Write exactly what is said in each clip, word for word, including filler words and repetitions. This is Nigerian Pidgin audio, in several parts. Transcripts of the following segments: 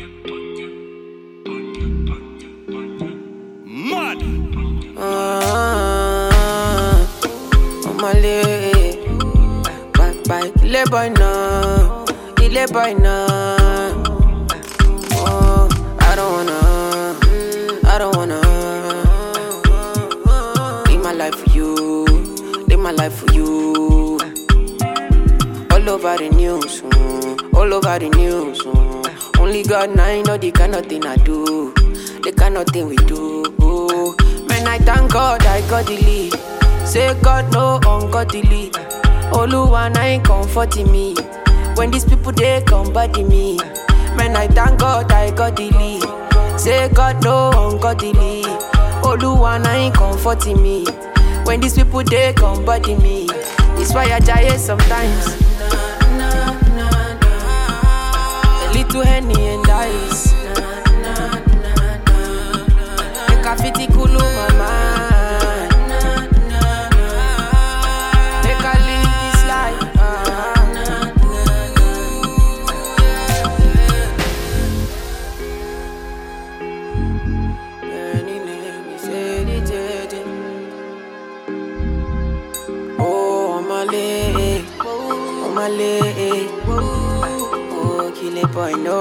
Mad. Ah, on my leg. Bye bye, kill boy now, kill boy now. Oh, I don't wanna, I don't wanna live my life for you, live my life for you. All over the news, mm, all over the news. Mm. Only God now know the kind of thing I do, the kind of thing we do. Oh, man, I thank God I got the lead. Say God no ungodly. Oluwa na ain't comforting me. When these people they come body me. Man, I thank God I got the lead. Say God no ungodly. Oluwa na ain't comforting me. When these people they come body me. It's why I die sometimes. A little Henny and ice. Make a fitty cool my mind. Make a live this life. Oh, my leg, oh my leg, oh kill it boy no.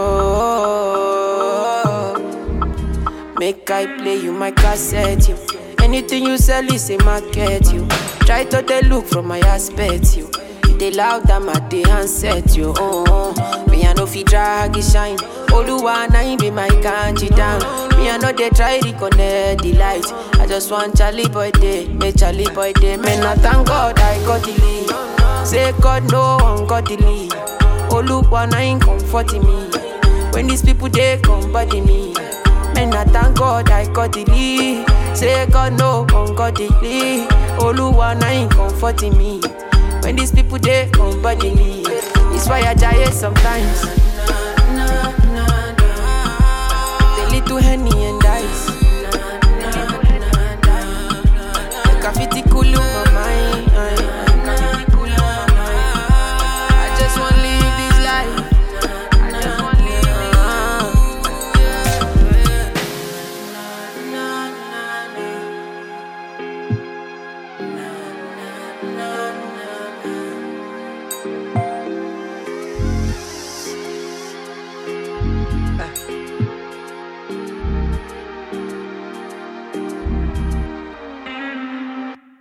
Make I play you my cassette you. Anything you sell is a market you. Try to they look from my aspect you. You they loud them at the handset you. Oh, oh. Me I know fi drag it shine. Oluwa na him be my country down. Me I know they try to connect the light. I just want Charlie boy day, make Charlie boy day. Man I thank God I got the lead. Say God no ungodly. Oluwa na him comforting me. When these people they come body me. Man I thank God I got the lead. Say God no ungodly. Oluwa na him comforting me. When these people they come body me. It's why I die sometimes. The little Henny and ice. Make a fitty